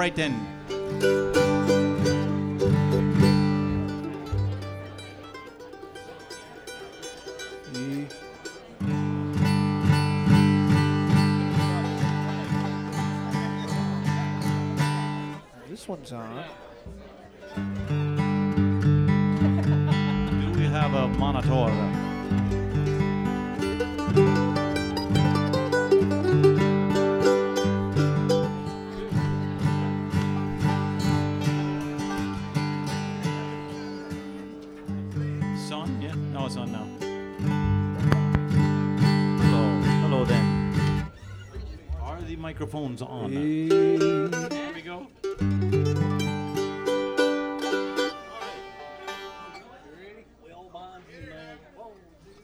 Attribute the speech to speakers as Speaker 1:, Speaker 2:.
Speaker 1: right then.
Speaker 2: This one's on.
Speaker 1: Do we have a monitor? Son? Yeah? No, it's on now. Hello. Hello then. Are the microphones on? There we go.